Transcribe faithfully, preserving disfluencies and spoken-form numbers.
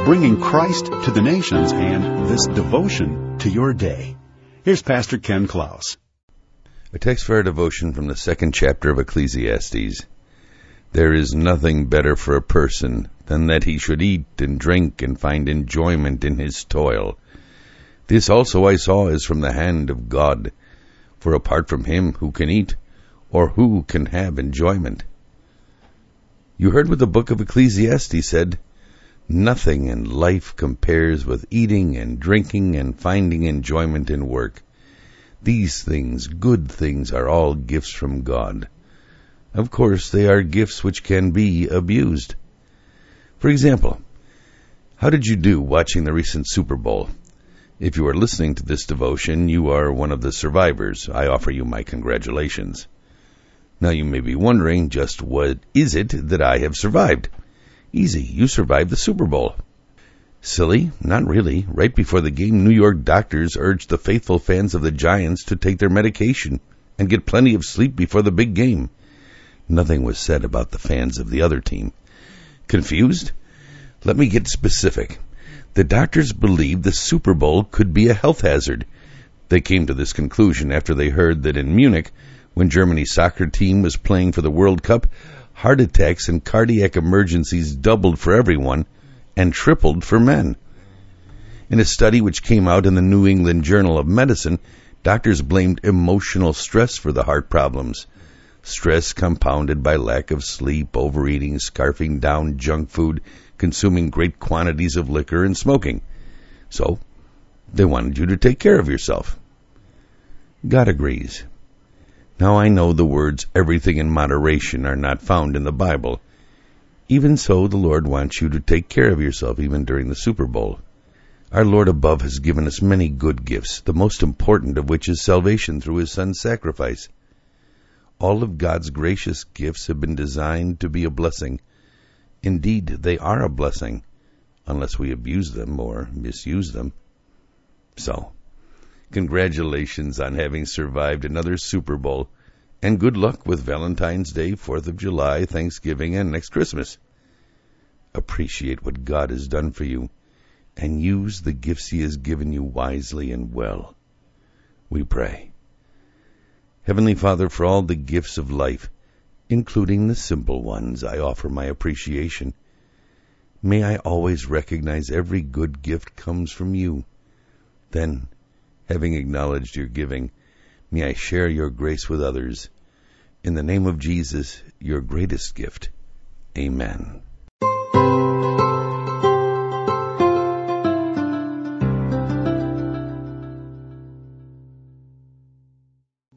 bringing Christ to the nations and this devotion to your day. Here's Pastor Ken Klaus. A text for our devotion from the second chapter of Ecclesiastes. There is nothing better for a person than that he should eat and drink and find enjoyment in his toil. This also I saw is from the hand of God. For apart from him, who can eat, or who can have enjoyment? You heard what the book of Ecclesiastes said. Nothing in life compares with eating and drinking and finding enjoyment in work. These things, good things, are all gifts from God. Of course, they are gifts which can be abused. For example, how did you do watching the recent Super Bowl? If you are listening to this devotion, you are one of the survivors. I offer you my congratulations. Now you may be wondering, just what is it that I have survived? Easy, you survived the Super Bowl. Silly? Not really. Right before the game, New York doctors urged the faithful fans of the Giants to take their medication and get plenty of sleep before the big game. Nothing was said about the fans of the other team. Confused? Let me get specific. The doctors believed the Super Bowl could be a health hazard. They came to this conclusion after they heard that in Munich, when Germany's soccer team was playing for the World Cup, heart attacks and cardiac emergencies doubled for everyone and tripled for men. In a study which came out in the New England Journal of Medicine, doctors blamed emotional stress for the heart problems. Stress compounded by lack of sleep, overeating, scarfing down junk food, consuming great quantities of liquor, and smoking. So, they wanted you to take care of yourself. God agrees. Now I know the words everything in moderation are not found in the Bible. Even so, the Lord wants you to take care of yourself even during the Super Bowl. Our Lord above has given us many good gifts, the most important of which is salvation through His Son's sacrifice. All of God's gracious gifts have been designed to be a blessing. Indeed, they are a blessing, unless we abuse them or misuse them. So, congratulations on having survived another Super Bowl, and good luck with Valentine's Day, fourth of July, Thanksgiving, and next Christmas. Appreciate what God has done for you, and use the gifts He has given you wisely and well. We pray. Heavenly Father, for all the gifts of life, including the simple ones, I offer my appreciation. May I always recognize every good gift comes from you. Then, having acknowledged your giving, may I share your grace with others. In the name of Jesus, your greatest gift. Amen.